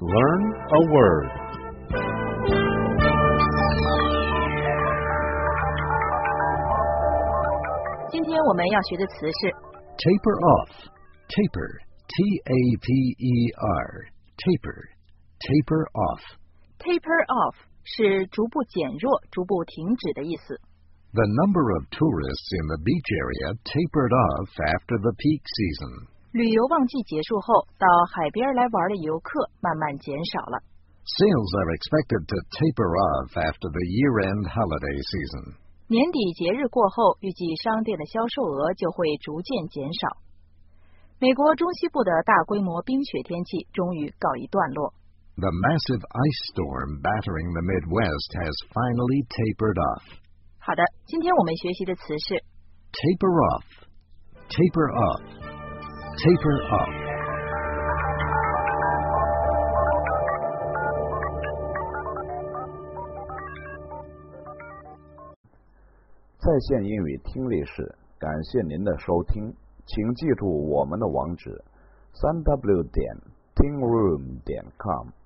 Learn a word. 今天我们要学的词是 Taper off. Taper. T-A-P-E-R. Taper. Taper off. taper off 是逐步减弱、逐步停止的意思。 The number of tourists in the beach area tapered off after the peak season. 旅游旺季结束后，到海边来玩的游客慢慢减少了。 Sales are expected to taper off after the year-end holiday season. 年底节日过后，预计商店的销售额就会逐渐减少。美国中西部的大规模冰雪天气终于告一段落。 The massive ice storm battering the Midwest has finally tapered off. 好的，今天我们学习的词是 Taper off. Taper off. Taper off. 在线英语听力室，感谢您的收听，请记住我们的网址：3w.tingroom.com。